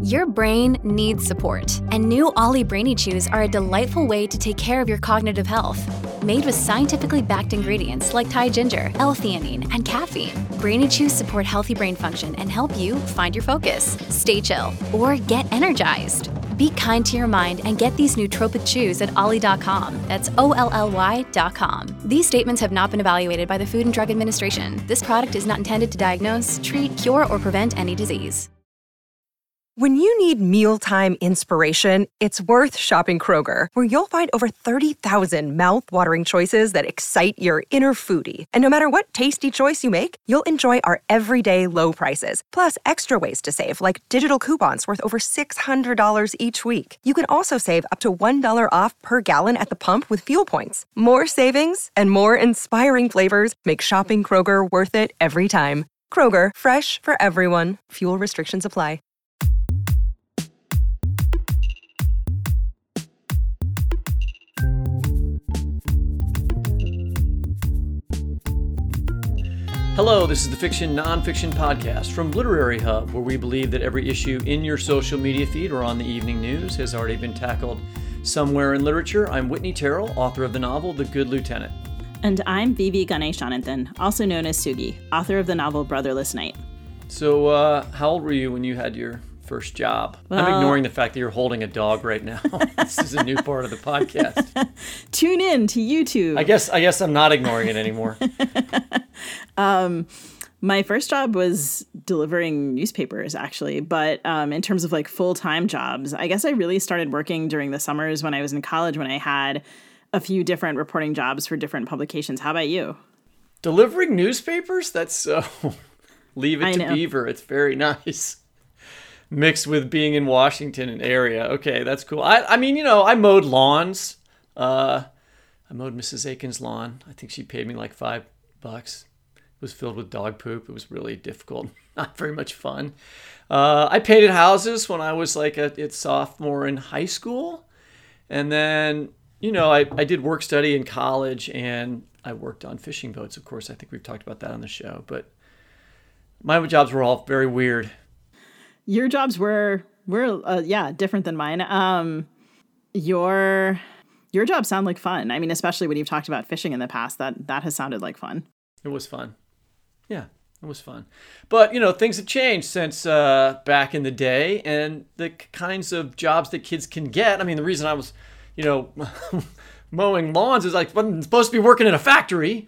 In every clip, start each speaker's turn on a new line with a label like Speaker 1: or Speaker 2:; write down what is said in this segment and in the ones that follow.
Speaker 1: Your brain needs support, and new Ollie Brainy Chews are a delightful way to take care of your cognitive health. Made with scientifically backed ingredients like Thai ginger, L-theanine, and caffeine, Brainy Chews support healthy brain function and help you find your focus, stay chill, or get energized. Be kind to your mind and get these nootropic chews at ollie.com. That's OLLY.com. These statements have not been evaluated by the Food and Drug Administration. This product is not intended to diagnose, treat, cure, or prevent any disease.
Speaker 2: When you need mealtime inspiration, it's worth shopping Kroger, where you'll find over 30,000 mouth-watering choices that excite your inner foodie. And no matter what tasty choice you make, you'll enjoy our everyday low prices, plus extra ways to save, like digital coupons worth over $600 each week. You can also save up to $1 off per gallon at the pump with fuel points. More savings and more inspiring flavors make shopping Kroger worth it every time. Kroger, fresh for everyone. Fuel restrictions apply.
Speaker 3: Hello, this is the Fiction Nonfiction Podcast from Literary Hub, where we believe that every issue in your social media feed or on the evening news has already been tackled somewhere in literature. I'm Whitney Terrell, author of the novel The Good Lieutenant.
Speaker 4: And I'm Vivi Ganeshananthan, also known as Sugi, author of the novel Brotherless Night.
Speaker 3: So, how old were you when you had your first job?
Speaker 4: Well,
Speaker 3: I'm ignoring the fact that you're holding a dog right now. This is a new part of the podcast.
Speaker 4: Tune in to YouTube.
Speaker 3: I guess I'm not ignoring it anymore.
Speaker 4: My first job was delivering newspapers, actually. But in terms of like full-time jobs, I guess I really started working during the summers when I was in college, when I had a few different reporting jobs for different publications. How about you?
Speaker 3: Delivering newspapers? That's so... Leave it to Beaver. It's very nice. Mixed with being in Washington and area. Okay, that's cool. I mean, you know, I mowed lawns. I mowed Mrs. Aiken's lawn. I think she paid me like $5. It was filled with dog poop. It was really difficult. Not very much fun. I painted houses when I was like a sophomore in high school. And then, you know, I did work study in college, and I worked on fishing boats, of course. I think we've talked about that on the show. But my jobs were all very weird.
Speaker 4: Your jobs were different than mine. Your jobs sound like fun. I mean, especially when you've talked about fishing in the past, that has sounded like fun.
Speaker 3: It was fun. Yeah, it was fun. But, you know, things have changed since back in the day, and the kinds of jobs that kids can get. I mean, the reason I was, you know, mowing lawns is like, I'm supposed to be working in a factory.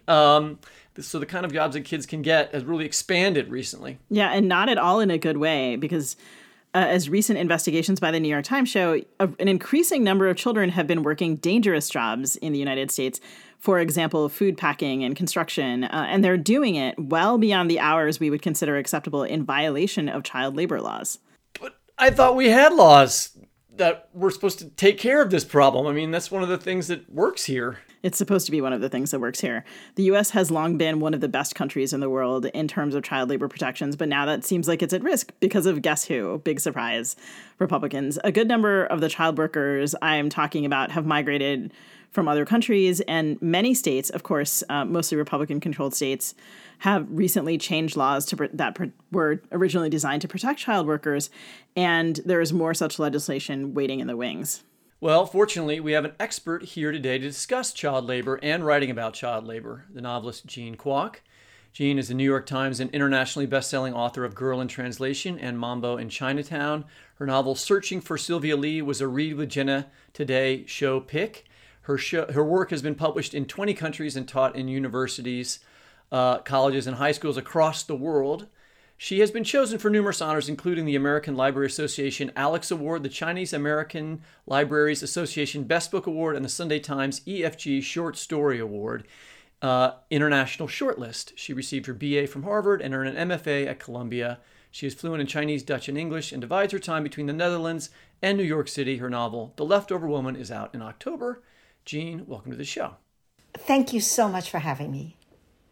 Speaker 3: So the kind of jobs that kids can get has really expanded recently. Yeah,
Speaker 4: and not at all in a good way, because as recent investigations by the New York Times show, an increasing number of children have been working dangerous jobs in the United States. For example, food packing and construction, and they're doing it well beyond the hours we would consider acceptable in violation of child labor laws.
Speaker 3: But I thought we had laws that were supposed to take care of this problem. I mean, that's one of the things that works here.
Speaker 4: It's supposed to be one of the things that works here. The U.S. has long been one of the best countries in the world in terms of child labor protections, but now that seems like it's at risk because of, guess who? Big surprise, Republicans. A good number of the child workers I'm talking about have migrated from other countries, and many states, of course, mostly Republican-controlled states, have recently changed laws that were originally designed to protect child workers, and there is more such legislation waiting in the wings.
Speaker 3: Well, fortunately, we have an expert here today to discuss child labor and writing about child labor, the novelist Jean Kwok. Jean is the New York Times and internationally best-selling author of Girl in Translation and Mambo in Chinatown. Her novel Searching for Sylvia Lee was a Read with Jenna Today show pick. Her work has been published in 20 countries and taught in universities, colleges, and high schools across the world. She has been chosen for numerous honors, including the American Library Association Alex Award, the Chinese American Libraries Association Best Book Award, and the Sunday Times EFG Short Story Award, International Shortlist. She received her BA from Harvard and earned an MFA at Columbia. She is fluent in Chinese, Dutch, and English, and divides her time between the Netherlands and New York City. Her novel, The Leftover Woman, is out in October. Jean, welcome to the show.
Speaker 5: Thank you so much for having me.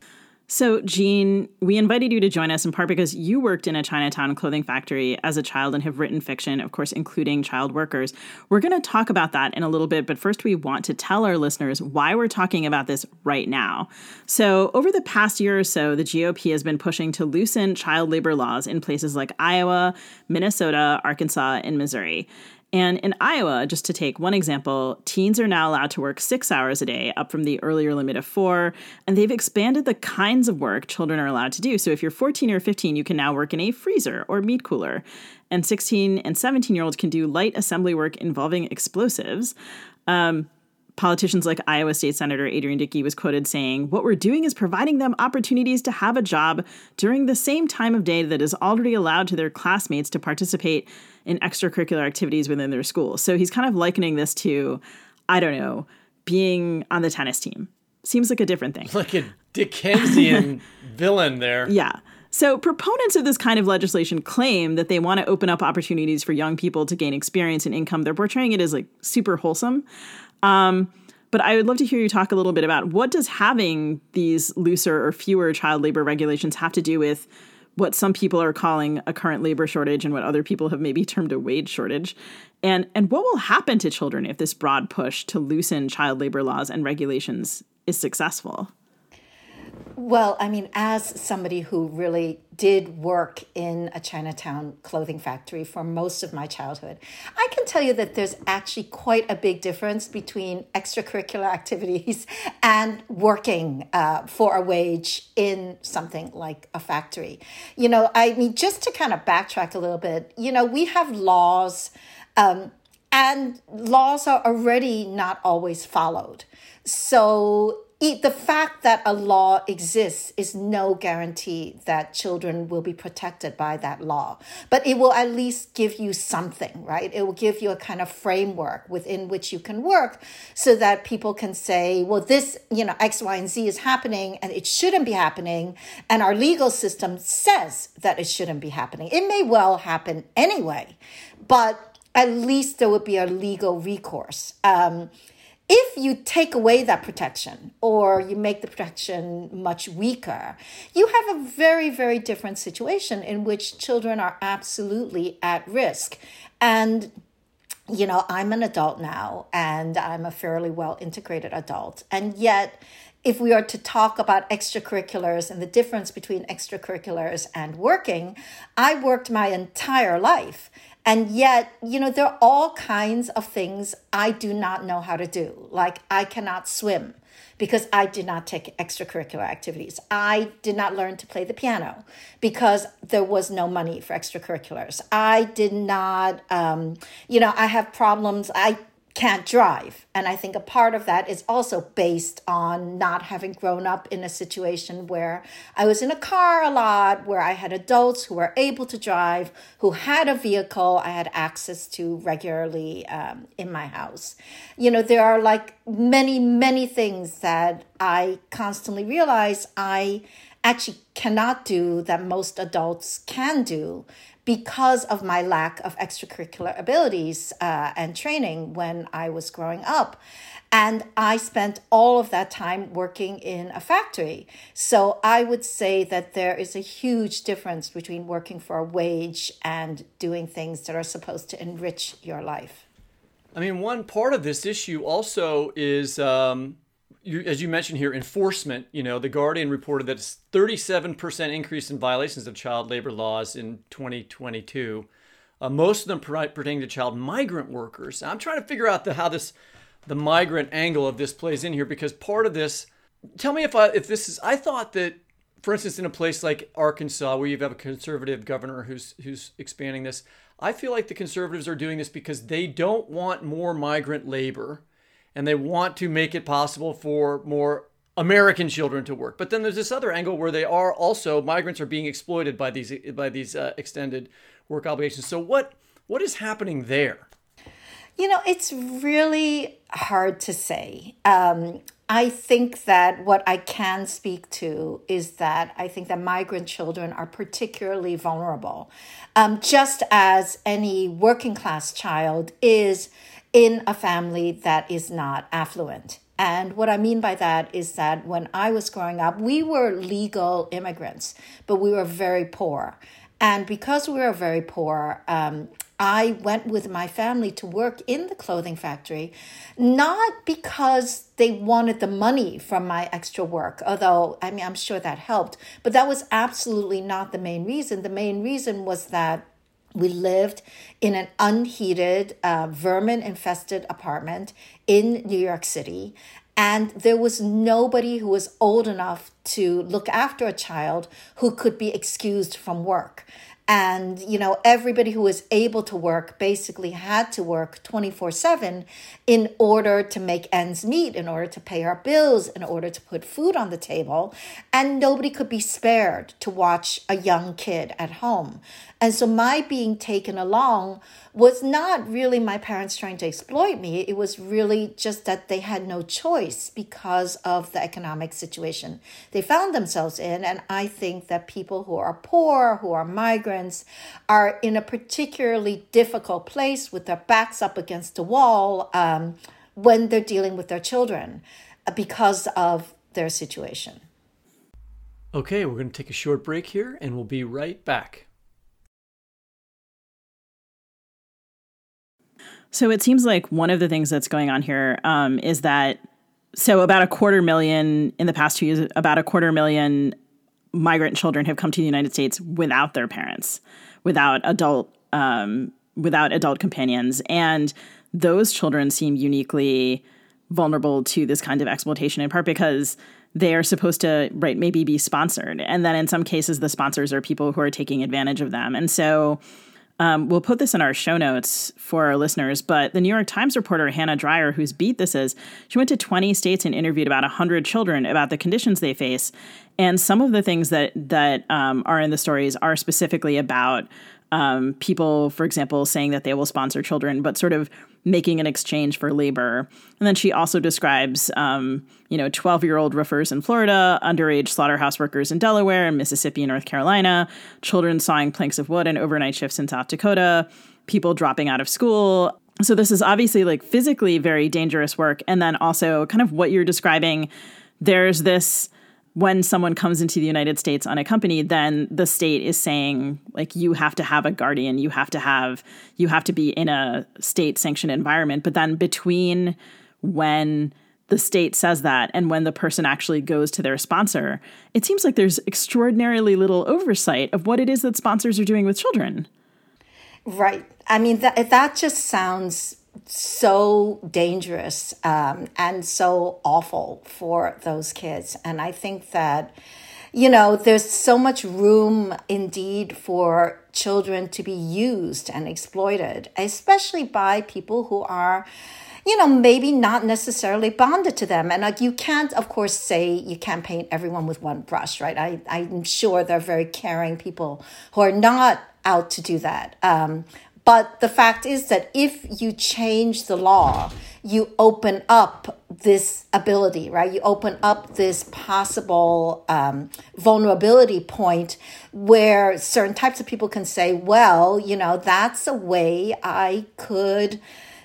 Speaker 4: So, Jean, we invited you to join us in part because you worked in a Chinatown clothing factory as a child and have written fiction, of course, including child workers. We're going to talk about that in a little bit, but first we want to tell our listeners why we're talking about this right now. So, over the past year or so, the GOP has been pushing to loosen child labor laws in places like Iowa, Minnesota, Arkansas, and Missouri. And in Iowa, just to take one example, teens are now allowed to work 6 hours a day, up from the earlier limit of 4, and they've expanded the kinds of work children are allowed to do. So if you're 14 or 15, you can now work in a freezer or meat cooler. And 16 and 17-year-olds can do light assembly work involving explosives. Politicians like Iowa State Senator Adrian Dickey was quoted saying, "What we're doing is providing them opportunities to have a job during the same time of day that is already allowed to their classmates to participate in extracurricular activities within their school." So he's kind of likening this to, I don't know, being on the tennis team. Seems like a different thing.
Speaker 3: Like a Dickensian villain there.
Speaker 4: Yeah. So proponents of this kind of legislation claim that they want to open up opportunities for young people to gain experience and income. They're portraying it as like super wholesome. But I would love to hear you talk a little bit about what does having these looser or fewer child labor regulations have to do with what some people are calling a current labor shortage and what other people have maybe termed a wage shortage. And what will happen to children if this broad push to loosen child labor laws and regulations is successful?
Speaker 5: Well, I mean, as somebody who really did work in a Chinatown clothing factory for most of my childhood, I can tell you that there's actually quite a big difference between extracurricular activities and working for a wage in something like a factory. You know, I mean, just to kind of backtrack a little bit, you know, we have laws and laws are already not always followed. So the fact that a law exists is no guarantee that children will be protected by that law. But it will at least give you something, right? It will give you a kind of framework within which you can work so that people can say, well, this, you know, X, Y, and Z is happening and it shouldn't be happening. And our legal system says that it shouldn't be happening. It may well happen anyway, but at least there would be a legal recourse. If you take away that protection or you make the protection much weaker, you have a very, very different situation in which children are absolutely at risk. And, you know, I'm an adult now and I'm a fairly well-integrated adult. And yet, if we are to talk about extracurriculars and the difference between extracurriculars and working, I worked my entire life. And yet, you know, there are all kinds of things I do not know how to do. Like I cannot swim because I did not take extracurricular activities. I did not learn to play the piano because there was no money for extracurriculars. I did not, I have problems. I can't drive. And I think a part of that is also based on not having grown up in a situation where I was in a car a lot, where I had adults who were able to drive, who had a vehicle I had access to regularly in my house. You know, there are like many, many things that I constantly realize I actually cannot do that most adults can do because of my lack of extracurricular abilities and training when I was growing up. And I spent all of that time working in a factory. So I would say that there is a huge difference between working for a wage and doing things that are supposed to enrich your life.
Speaker 3: I mean, one part of this issue also is, as you mentioned here, enforcement. You know, The Guardian reported that it's 37% increase in violations of child labor laws in 2022. Most of them pertaining to child migrant workers. I'm trying to figure out how the migrant angle of this plays in here, because part of this, tell me if this is, I thought that, for instance, in a place like Arkansas, where you have a conservative governor who's expanding this, I feel like the conservatives are doing this because they don't want more migrant labor. And they want to make it possible for more American children to work. But then there's this other angle where migrants are being exploited by these extended work obligations. So what is happening there?
Speaker 5: You know, it's really hard to say. I think that what I can speak to is that I think that migrant children are particularly vulnerable, just as any working class child is in a family that is not affluent. And what I mean by that is that when I was growing up, we were legal immigrants, but we were very poor. And because we were very poor, I went with my family to work in the clothing factory, not because they wanted the money from my extra work, although, I mean, I'm sure that helped, but that was absolutely not the main reason. The main reason was that we lived in an unheated, vermin-infested apartment in New York City, and there was nobody who was old enough to look after a child who could be excused from work. And, you know, everybody who was able to work basically had to work 24/7 in order to make ends meet, in order to pay our bills, in order to put food on the table. And nobody could be spared to watch a young kid at home. And so my being taken along was not really my parents trying to exploit me. It was really just that they had no choice because of the economic situation they found themselves in. And I think that people who are poor, who are migrants, are in a particularly difficult place with their backs up against the wall when they're dealing with their children because of their situation.
Speaker 3: Okay, we're going to take a short break here and we'll be right back.
Speaker 4: So it seems like one of the things that's going on here is that, so about 250,000 in the past 2 years, about 250,000 migrant children have come to the United States without their parents, without adult companions. And those children seem uniquely vulnerable to this kind of exploitation, in part because they are supposed to, right, maybe be sponsored. And then in some cases, the sponsors are people who are taking advantage of them. And so we'll put this in our show notes for our listeners, but the New York Times reporter Hannah Dreier, whose beat this is, she went to 20 states and interviewed about 100 children about the conditions they face. And some of the things that are in the stories are specifically about people, for example, saying that they will sponsor children, but sort of making an exchange for labor. And then she also describes, 12-year-old roofers in Florida, underage slaughterhouse workers in Delaware and Mississippi and North Carolina, children sawing planks of wood and overnight shifts in South Dakota, people dropping out of school. So this is obviously like physically very dangerous work. And then also kind of what you're describing, there's this, when someone comes into the United States unaccompanied, then the state is saying, like, you have to have a guardian, you have to be in a state-sanctioned environment. But then between when the state says that and when the person actually goes to their sponsor, it seems like there's extraordinarily little oversight of what it is that sponsors are doing with children.
Speaker 5: Right. I mean, that just sounds so dangerous and so awful for those kids. And I think that, there's so much room indeed for children to be used and exploited, especially by people who are, maybe not necessarily bonded to them. And you can't, of course, say you can't paint everyone with one brush, right? I'm sure there are very caring people who are not out to do that. But the fact is that if you change the law, you open up this ability, right? You open up this possible vulnerability point where certain types of people can say, well, that's a way I could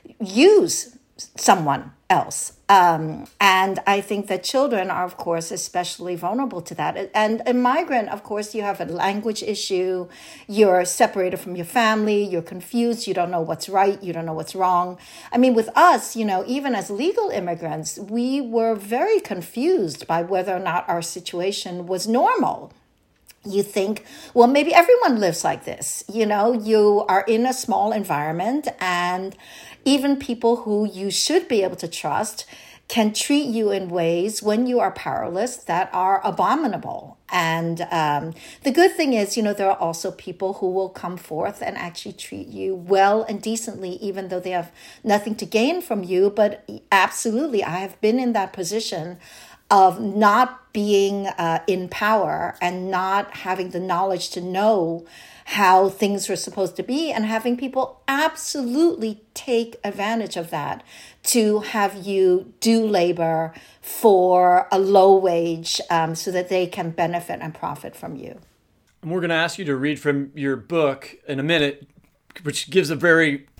Speaker 5: use someone else. And I think that children are, of course, especially vulnerable to that. And a migrant, of course, you have a language issue. You're separated from your family. You're confused. You don't know what's right. You don't know what's wrong. I mean, with us, even as legal immigrants, we were very confused by whether or not our situation was normal. You think, well, maybe everyone lives like this. You are in a small environment, and even people who you should be able to trust can treat you in ways when you are powerless that are abominable. And the good thing is, there are also people who will come forth and actually treat you well and decently, even though they have nothing to gain from you. But absolutely, I have been in that position of not being in power and not having the knowledge to know how things were supposed to be, and having people absolutely take advantage of that to have you do labor for a low wage so that they can benefit and profit from you.
Speaker 3: And we're going to ask you to read from your book in a minute, which gives a very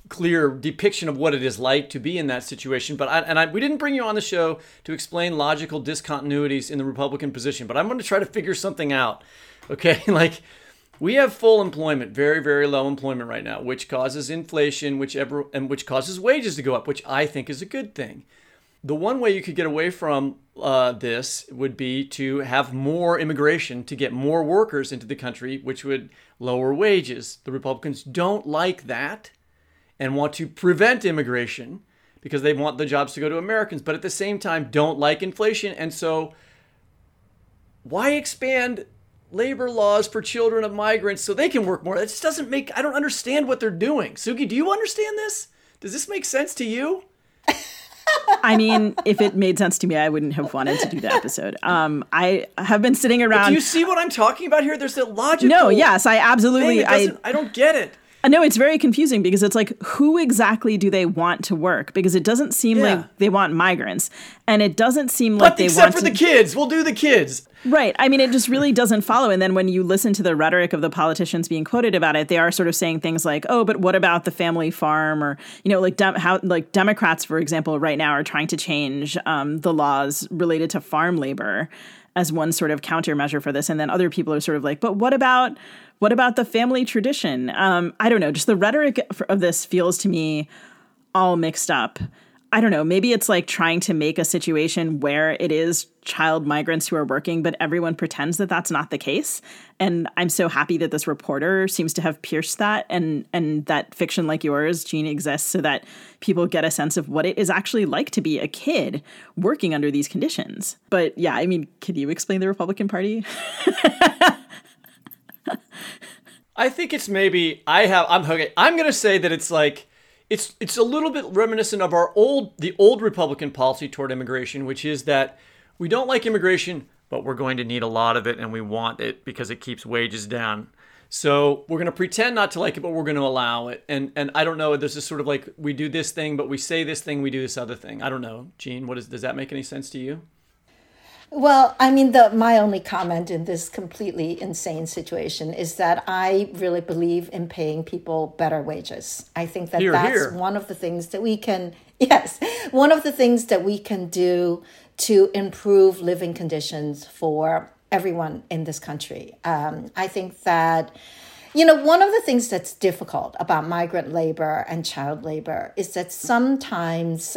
Speaker 3: clear depiction of what it is like to be in that situation. But we didn't bring you on the show to explain logical discontinuities in the Republican position, but I'm going to try to figure something out. Okay, like we have full employment, very, very low employment right now, which causes inflation, which causes wages to go up, which I think is a good thing. The one way you could get away from this would be to have more immigration, to get more workers into the country, which would lower wages. The Republicans don't like that and want to prevent immigration because they want the jobs to go to Americans, but at the same time don't like inflation. And so why expand labor laws for children of migrants so they can work more? It just doesn't make, I don't understand what they're doing. Suki, do you understand this? Does this make sense to you?
Speaker 4: I mean, if it made sense to me, I wouldn't have wanted to do the episode. I have been sitting around.
Speaker 3: But do you see what I'm talking about here? There's a logical.
Speaker 4: No, yes, I absolutely.
Speaker 3: I don't get it.
Speaker 4: No, it's very confusing because it's like, who exactly do they want to work? Because it doesn't seem like they want migrants, and it doesn't seem like they want.
Speaker 3: Except for the kids, we'll do the kids.
Speaker 4: Right. I mean, it just really doesn't follow. And then when you listen to the rhetoric of the politicians being quoted about it, they are sort of saying things like, "Oh, but what about the family farm?" Or like Democrats, for example, right now are trying to change the laws related to farm labor as one sort of countermeasure for this. And then other people are sort of like, "But what about the family tradition?" I don't know. Just the rhetoric of this feels to me all mixed up. I don't know. Maybe it's like trying to make a situation where it is child migrants who are working, but everyone pretends that that's not the case. And I'm so happy that this reporter seems to have pierced that, and that fiction like yours, Jean, exists so that people get a sense of what it is actually like to be a kid working under these conditions. But yeah, I mean, can you explain the Republican Party?
Speaker 3: I think it's maybe I'm going to say that it's like it's a little bit reminiscent of the old Republican policy toward immigration, which is that we don't like immigration, but we're going to need a lot of it and we want it because it keeps wages down. So we're going to pretend not to like it, but we're going to allow it. And I don't know, there's this sort of like, we do this thing, but we say this thing, we do this other thing. I don't know. Jean, does that make any sense to you?
Speaker 5: Well, I mean, my only comment in this completely insane situation is that I really believe in paying people better wages. I think that that's one of the things that we can, one of the things that we can do to improve living conditions for everyone in this country. I think that, one of the things that's difficult about migrant labor and child labor is that sometimes,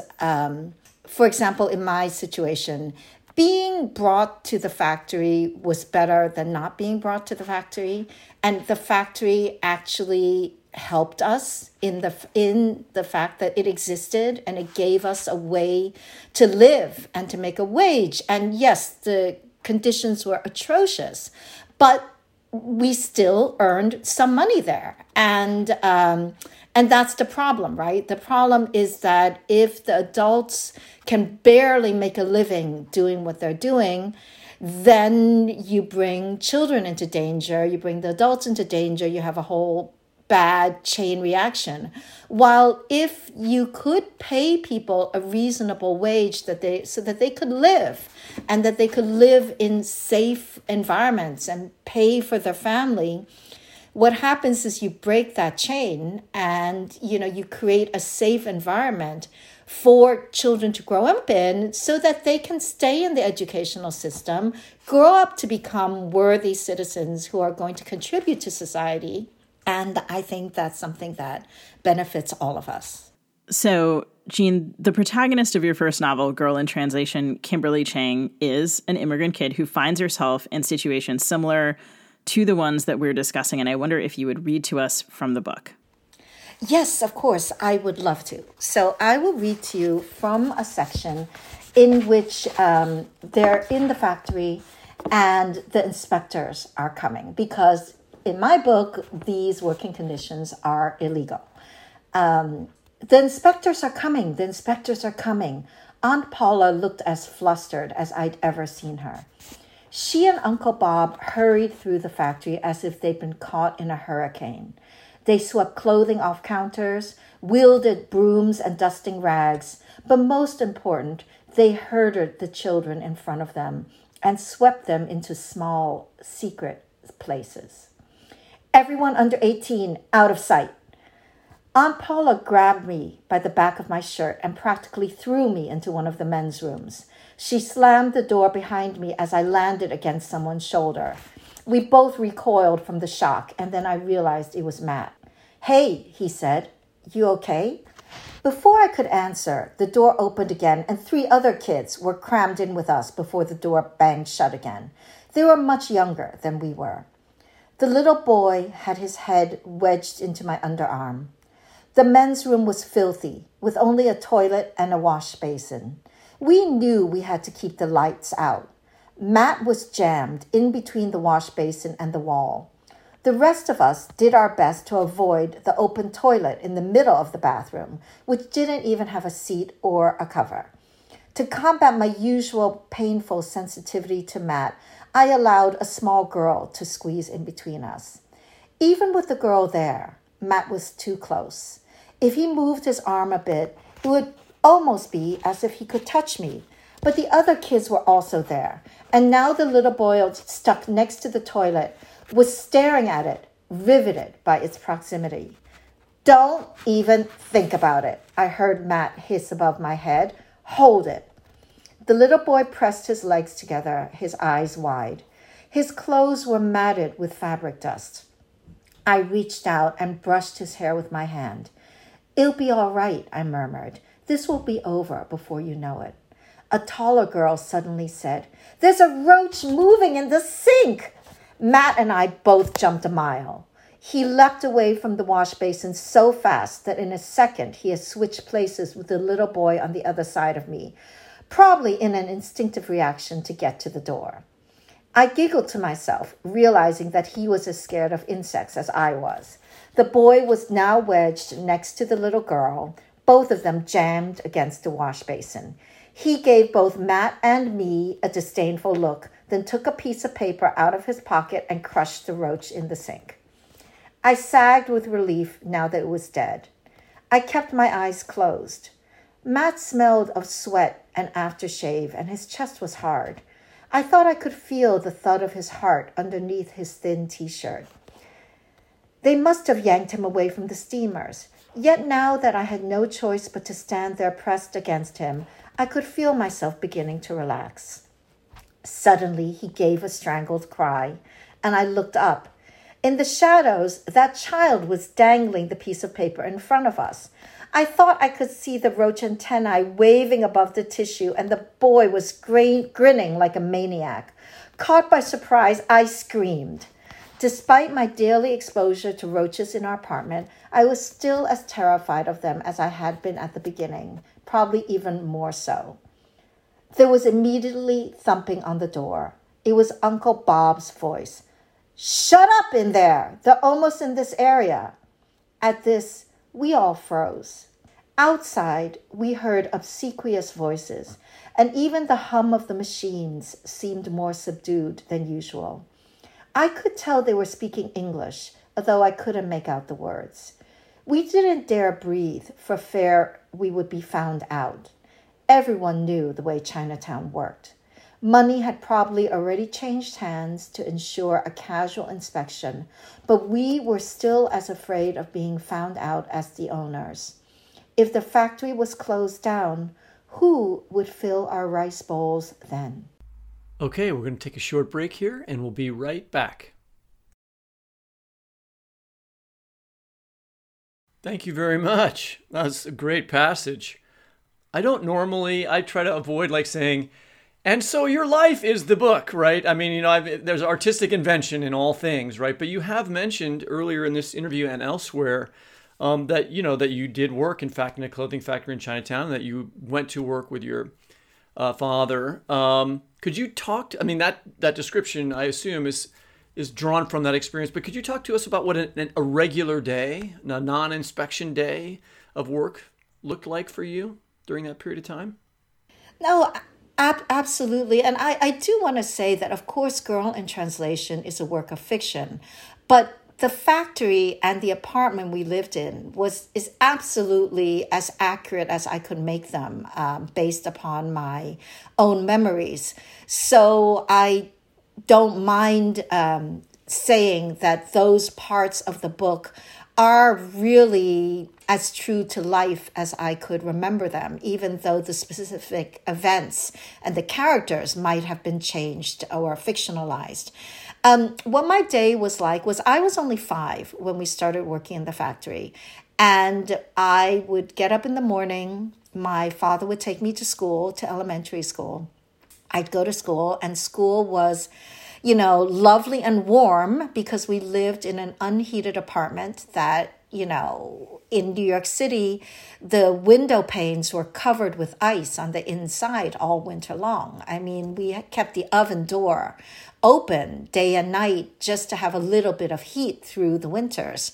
Speaker 5: for example, in my situation, being brought to the factory was better than not being brought to the factory. And the factory actually helped us in the fact that it existed and it gave us a way to live and to make a wage. And yes, the conditions were atrocious, but we still earned some money there. And that's the problem, right? The problem is that if the adults can barely make a living doing what they're doing, then you bring children into danger, you bring the adults into danger, you have a whole bad chain reaction. While if you could pay people a reasonable wage so that they could live and that they could live in safe environments and pay for their family, what happens is you break that chain and, you create a safe environment for children to grow up in so that they can stay in the educational system, grow up to become worthy citizens who are going to contribute to society. And I think that's something that benefits all of us.
Speaker 4: So, Jean, the protagonist of your first novel, Girl in Translation, Kimberly Chang, is an immigrant kid who finds herself in situations similar to the ones that we're discussing. And I wonder if you would read to us from the book.
Speaker 5: Yes, of course, I would love to. So I will read to you from a section in which they're in the factory and the inspectors are coming, because in my book, these working conditions are illegal. The inspectors are coming. The inspectors are coming. Aunt Paula looked as flustered as I'd ever seen her. She and Uncle Bob hurried through the factory as if they'd been caught in a hurricane. They swept clothing off counters, wielded brooms and dusting rags, but most important, they herded the children in front of them and swept them into small, secret places. Everyone under 18 out of sight. Aunt Paula grabbed me by the back of my shirt and practically threw me into one of the men's rooms. She slammed the door behind me as I landed against someone's shoulder. We both recoiled from the shock, and then I realized it was Matt. "Hey," he said, "you okay?" Before I could answer, the door opened again, and 3 other kids were crammed in with us before the door banged shut again. They were much younger than we were. The little boy had his head wedged into my underarm. The men's room was filthy, with only a toilet and a wash basin. We knew we had to keep the lights out. Matt was jammed in between the wash basin and the wall. The rest of us did our best to avoid the open toilet in the middle of the bathroom, which didn't even have a seat or a cover. To combat my usual painful sensitivity to Matt, I allowed a small girl to squeeze in between us. Even with the girl there, Matt was too close. If he moved his arm a bit, it would almost be as if he could touch me. But the other kids were also there, and now the little boy stuck next to the toilet was staring at it, riveted by its proximity. "Don't even think about it," I heard Matt hiss above my head. "Hold it." The little boy pressed his legs together, his eyes wide. His clothes were matted with fabric dust. I reached out and brushed his hair with my hand. "It'll be all right," I murmured. "This will be over before you know it." A taller girl suddenly said, "There's a roach moving in the sink." Matt and I both jumped a mile. He leapt away from the wash basin so fast that in a second he had switched places with the little boy on the other side of me, probably in an instinctive reaction to get to the door. I giggled to myself, realizing that he was as scared of insects as I was. The boy was now wedged next to the little girl, both of them jammed against the wash basin. He gave both Matt and me a disdainful look, then took a piece of paper out of his pocket and crushed the roach in the sink. I sagged with relief now that it was dead. I kept my eyes closed. Matt smelled of sweat and aftershave, and his chest was hard. I thought I could feel the thud of his heart underneath his thin t-shirt. They must have yanked him away from the steamers. Yet now that I had no choice but to stand there pressed against him, I could feel myself beginning to relax. Suddenly, he gave a strangled cry, and I looked up. In the shadows, that child was dangling the piece of paper in front of us. I thought I could see the roach antennae waving above the tissue, and the boy was grinning like a maniac. Caught by surprise, I screamed. Despite my daily exposure to roaches in our apartment, I was still as terrified of them as I had been at the beginning, probably even more so. There was immediately thumping on the door. It was Uncle Bob's voice. "Shut up in there! They're almost in this area." At this, we all froze. Outside, we heard obsequious voices, and even the hum of the machines seemed more subdued than usual. I could tell they were speaking English, although I couldn't make out the words. We didn't dare breathe for fear we would be found out. Everyone knew the way Chinatown worked. Money had probably already changed hands to ensure a casual inspection, but we were still as afraid of being found out as the owners. If the factory was closed down, who would fill our rice bowls then?
Speaker 3: Okay, we're going to take a short break here, and we'll be right back. Thank you very much. That's a great passage. I try to avoid saying, "And so your life is the book," right? I mean, there's artistic invention in all things, right? But you have mentioned earlier in this interview and elsewhere that you did work, in fact, in a clothing factory in Chinatown, that you went to work with your father. Could you talk that description, I assume, is drawn from that experience, but could you talk to us about what a regular day, a non-inspection day of work looked like for you during that period of time?
Speaker 5: No, absolutely. And I do want to say that, of course, Girl in Translation is a work of fiction, but the factory and the apartment we lived in is absolutely as accurate as I could make them based upon my own memories. So I don't mind saying that those parts of the book are really as true to life as I could remember them, even though the specific events and the characters might have been changed or fictionalized. What my day was like was I was only 5 when we started working in the factory. And I would get up in the morning. My father would take me to school, to elementary school. I'd go to school, and school was, lovely and warm because we lived in an unheated apartment that, in New York City, the window panes were covered with ice on the inside all winter long. I mean, we kept the oven door open day and night just to have a little bit of heat through the winters.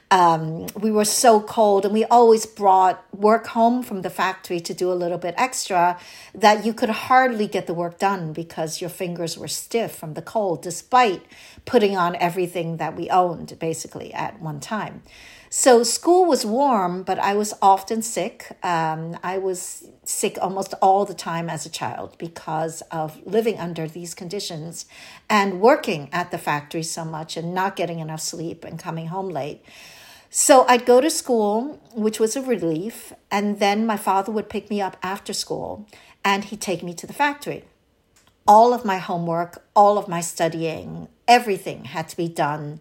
Speaker 5: We were so cold, and we always brought work home from the factory to do a little bit extra that you could hardly get the work done because your fingers were stiff from the cold, despite putting on everything that we owned basically at one time. So school was warm, but I was often sick. I was sick almost all the time as a child because of living under these conditions and working at the factory so much and not getting enough sleep and coming home late. So I'd go to school, which was a relief, and then my father would pick me up after school, and he'd take me to the factory. All of my homework, all of my studying, everything had to be done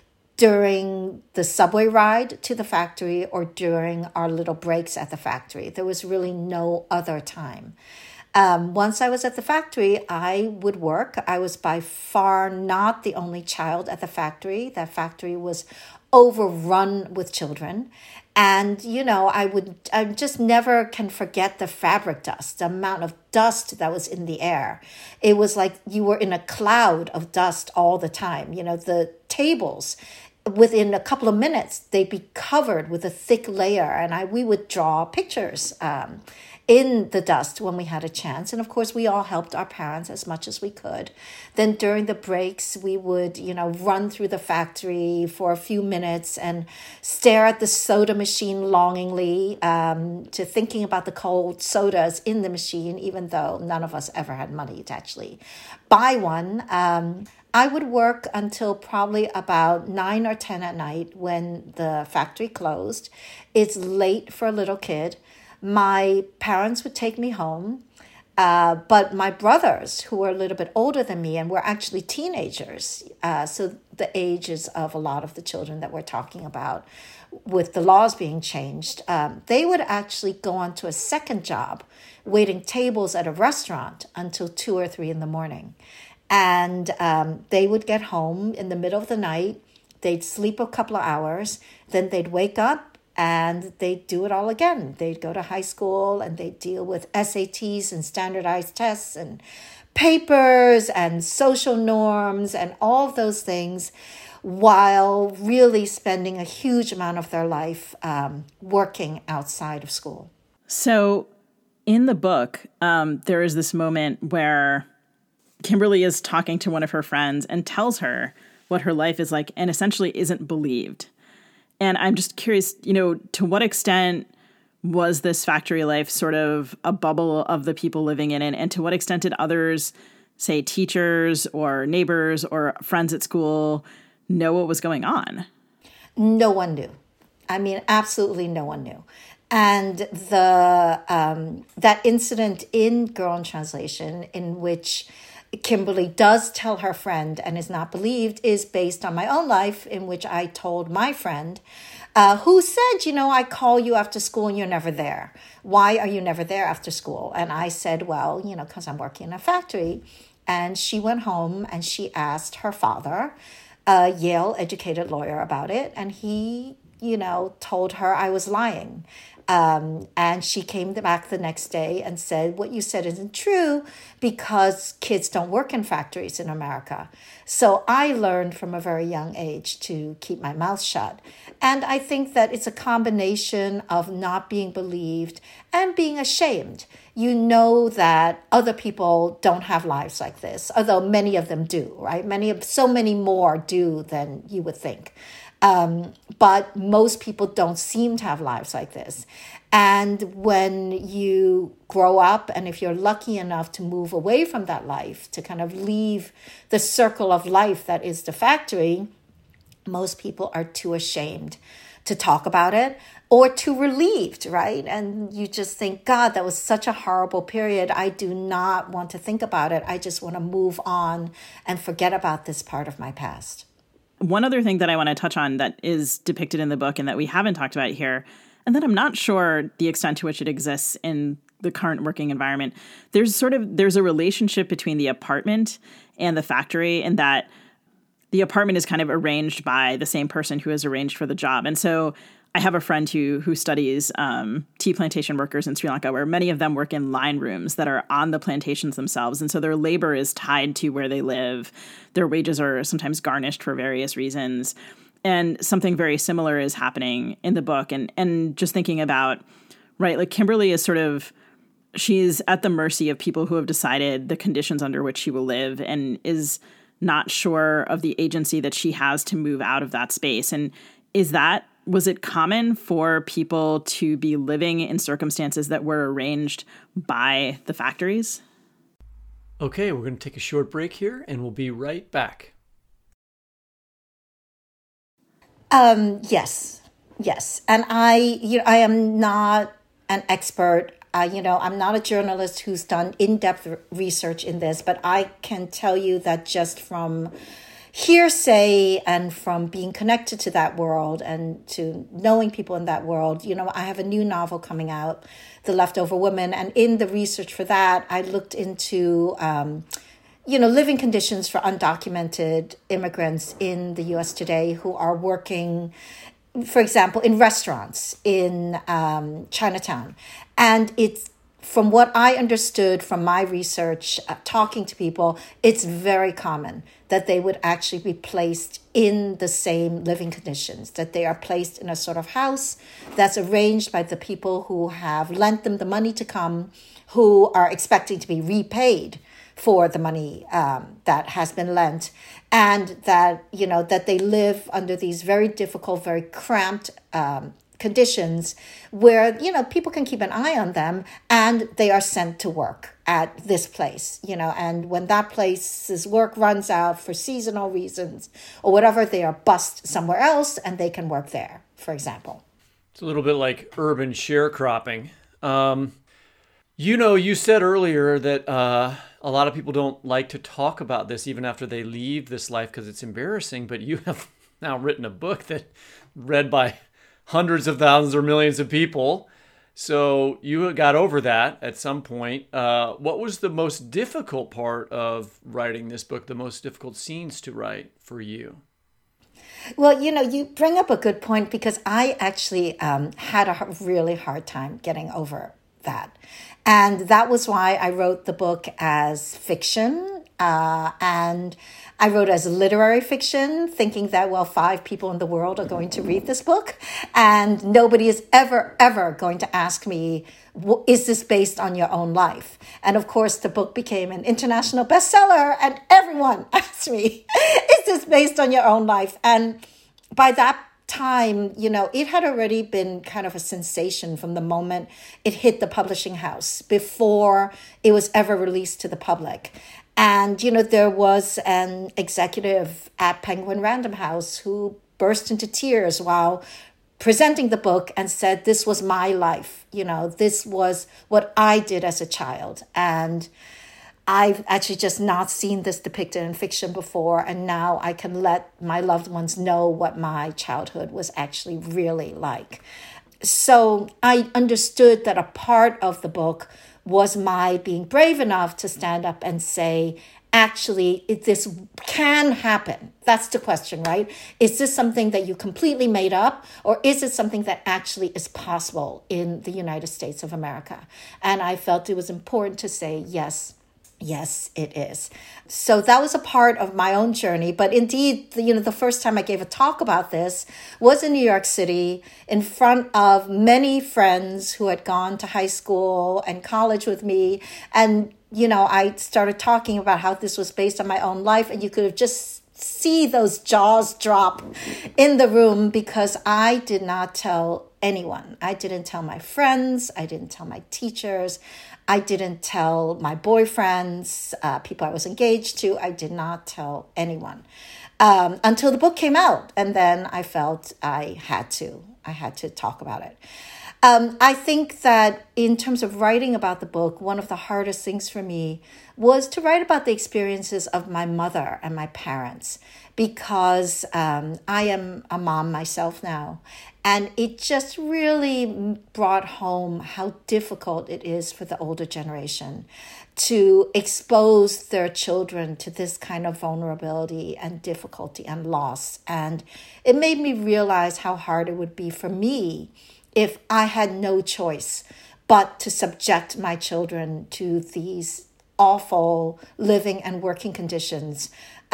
Speaker 5: during the subway ride to the factory or during our little breaks at the factory. There was really no other time. Once I was at the factory, I would work. I was by far not the only child at the factory. That factory was overrun with children. And, I just never can forget the fabric dust, the amount of dust that was in the air. It was like you were in a cloud of dust all the time. The tables, within a couple of minutes, they'd be covered with a thick layer. And we would draw pictures in the dust when we had a chance. And of course, we all helped our parents as much as we could. Then during the breaks, we would, run through the factory for a few minutes and stare at the soda machine longingly, to thinking about the cold sodas in the machine, even though none of us ever had money to actually buy one. I would work until probably about 9 or 10 at night when the factory closed. It's late for a little kid. My parents would take me home, but my brothers, who were a little bit older than me and were actually teenagers, so the ages of a lot of the children that we're talking about with the laws being changed, they would actually go on to a second job, waiting tables at a restaurant until 2 or 3 in the morning. And they would get home in the middle of the night, they'd sleep a couple of hours, then they'd wake up, and they'd do it all again. They'd go to high school and they'd deal with SATs and standardized tests and papers and social norms and all of those things while really spending a huge amount of their life working outside of school.
Speaker 4: So in the book, there is this moment where Kimberly is talking to one of her friends and tells her what her life is like and essentially isn't believed. And I'm just curious, to what extent was this factory life sort of a bubble of the people living in it? And to what extent did others, say teachers or neighbors or friends at school, know what was going on?
Speaker 5: No one knew. I mean, absolutely no one knew. And that incident in Girl in Translation, in which Kimberly does tell her friend and is not believed, is based on my own life, in which I told my friend, who said, I call you after school and you're never there. Why are you never there after school? And I said, well, because I'm working in a factory. And she went home and she asked her father, a Yale-educated lawyer, about it. And he, told her I was lying. And she came back the next day and said, what you said isn't true because kids don't work in factories in America. So I learned from a very young age to keep my mouth shut. And I think that it's a combination of not being believed and being ashamed. You know that other people don't have lives like this, although many of them do, right? So many more do than you would think. But most people don't seem to have lives like this. And when you grow up, and if you're lucky enough to move away from that life, to kind of leave the circle of life that is the factory, most people are too ashamed to talk about it, or too relieved, right? And you just think, God, that was such a horrible period. I do not want to think about it. I just want to move on and forget about this part of my past.
Speaker 4: One other thing that I want to touch on that is depicted in the book and that we haven't talked about here, and that I'm not sure the extent to which it exists in the current working environment, there's a relationship between the apartment and the factory, in that the apartment is kind of arranged by the same person who is arranged for the job. And so I have a friend who studies tea plantation workers in Sri Lanka, where many of them work in line rooms that are on the plantations themselves. And so their labor is tied to where they live. Their wages are sometimes garnished for various reasons. And something very similar is happening in the book. And just thinking about, right, like Kimberly is she's at the mercy of people who have decided the conditions under which she will live, and is not sure of the agency that she has to move out of that space. And was it common for people to be living in circumstances that were arranged by the factories?
Speaker 3: Okay, we're going to take a short break here, and we'll be right back.
Speaker 5: Yes. And I am not an expert. I'm not a journalist who's done in-depth research in this, but I can tell you that just from hearsay and from being connected to that world and to knowing people in that world, I have a new novel coming out, The Leftover Woman. And in the research for that, I looked into, living conditions for undocumented immigrants in the U.S. today who are working, for example, in restaurants in Chinatown. And it's, from what I understood from my research, talking to people, it's very common that they would actually be placed in the same living conditions, that they are placed in a sort of house that's arranged by the people who have lent them the money to come, who are expecting to be repaid for the money that has been lent, and that, that they live under these very difficult, very cramped conditions where, people can keep an eye on them, and they are sent to work at this place, and when that place's work runs out for seasonal reasons or whatever, they are bussed somewhere else and they can work there, for example.
Speaker 3: It's a little bit like urban sharecropping. You said earlier that a lot of people don't like to talk about this even after they leave this life because it's embarrassing, but you have now written a book that read by hundreds of thousands or millions of people. So you got over that at some point. What was the most difficult part of writing this book, the most difficult scenes to write for you?
Speaker 5: Well, you bring up a good point, because I actually had a really hard time getting over that. And that was why I wrote the book as fiction. And I wrote as literary fiction, thinking that, 5 people in the world are going to read this book. And nobody is ever going to ask me, is this based on your own life? And of course, the book became an international bestseller, and everyone asked me, is this based on your own life? And by that time, it had already been kind of a sensation from the moment it hit the publishing house, before it was ever released to the public. And, there was an executive at Penguin Random House who burst into tears while presenting the book and said, this was my life. This was what I did as a child. And I've actually just not seen this depicted in fiction before. And now I can let my loved ones know what my childhood was actually really like. So I understood that a part of the book was my being brave enough to stand up and say, actually, this can happen. That's the question, right? Is this something that you completely made up, or is it something that actually is possible in the United States of America? And I felt it was important to say, yes, it is. So that was a part of my own journey. But indeed, the first time I gave a talk about this was in New York City in front of many friends who had gone to high school and college with me. And, I started talking about how this was based on my own life. And you could have just see those jaws drop in the room, because I did not tell anyone. I didn't tell my friends. I didn't tell my teachers. I didn't tell my boyfriends, people I was engaged to. I did not tell anyone until the book came out. And then I felt I had to. I had to talk about it. I think that in terms of writing about the book, one of the hardest things for me was to write about the experiences of my mother and my parents, because I am a mom myself now. And it just really brought home how difficult it is for the older generation to expose their children to this kind of vulnerability and difficulty and loss. And it made me realize how hard it would be for me if I had no choice but to subject my children to these awful living and working conditions,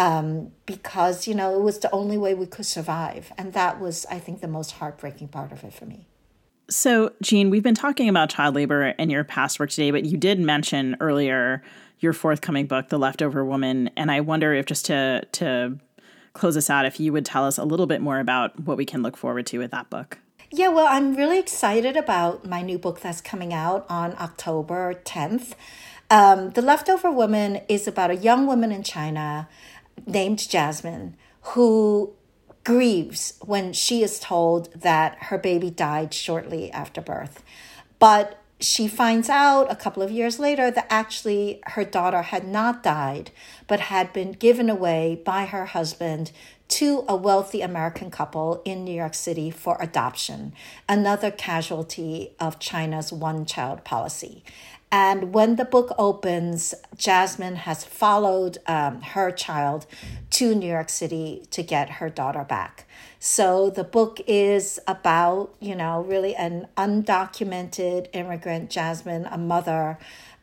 Speaker 5: because, it was the only way we could survive. And that was, I think, the most heartbreaking part of it for me.
Speaker 4: So, Jean, we've been talking about child labor in your past work today, but you did mention earlier your forthcoming book, The Leftover Woman. And I wonder if, just to close us out, if you would tell us a little bit more about what we can look forward to with that book.
Speaker 5: Yeah, well, I'm really excited about my new book that's coming out on October 10th. The Leftover Woman is about a young woman in China named Jasmine who grieves when she is told that her baby died shortly after birth. But she finds out a couple of years later that actually her daughter had not died, but had been given away by her husband to a wealthy American couple in New York City for adoption, another casualty of China's one-child policy. And when the book opens, Jasmine has followed her child to New York City to get her daughter back. So the book is about, really an undocumented immigrant, Jasmine, a mother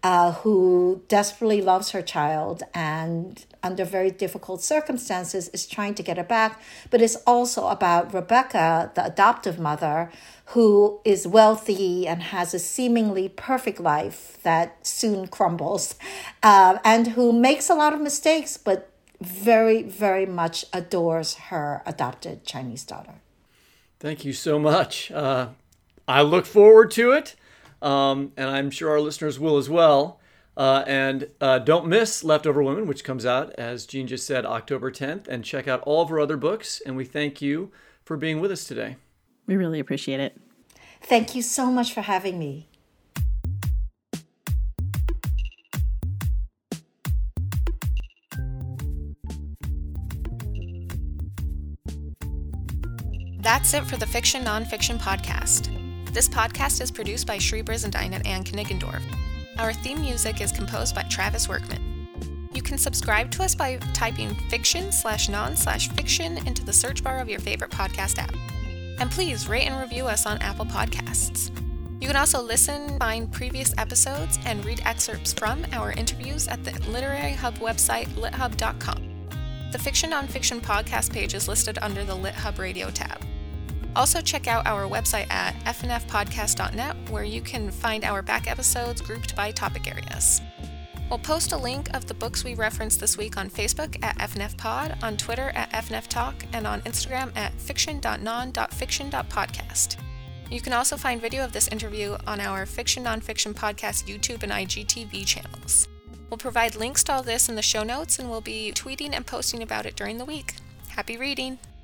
Speaker 5: who desperately loves her child and under very difficult circumstances is trying to get her back. But it's also about Rebecca, the adoptive mother, who is wealthy and has a seemingly perfect life that soon crumbles, and who makes a lot of mistakes, but very, very much adores her adopted Chinese daughter.
Speaker 3: Thank you so much. I look forward to it, and I'm sure our listeners will as well. And don't miss Leftover Women, which comes out, as Jean just said, October 10th. And check out all of her other books. And we thank you for being with us today.
Speaker 4: We really appreciate it.
Speaker 5: Thank you so much for having me.
Speaker 6: That's it for the Fiction Nonfiction Podcast. This podcast is produced by Sri Brizendine and Ann Kniggendorf. Our theme music is composed by Travis Workman. You can subscribe to us by typing fiction/non/fiction into the search bar of your favorite podcast app. And please rate and review us on Apple Podcasts. You can also listen, find previous episodes, and read excerpts from our interviews at the Literary Hub website, lithub.com. The Fiction Nonfiction Podcast page is listed under the LitHub Radio tab. Also check out our website at fnfpodcast.net, where you can find our back episodes grouped by topic areas. We'll post a link of the books we referenced this week on Facebook at FNFPod, on Twitter at FNFTalk, and on Instagram at fiction.non.fiction.podcast. You can also find video of this interview on our Fiction Nonfiction Podcast YouTube and IGTV channels. We'll provide links to all this in the show notes, and we'll be tweeting and posting about it during the week. Happy reading!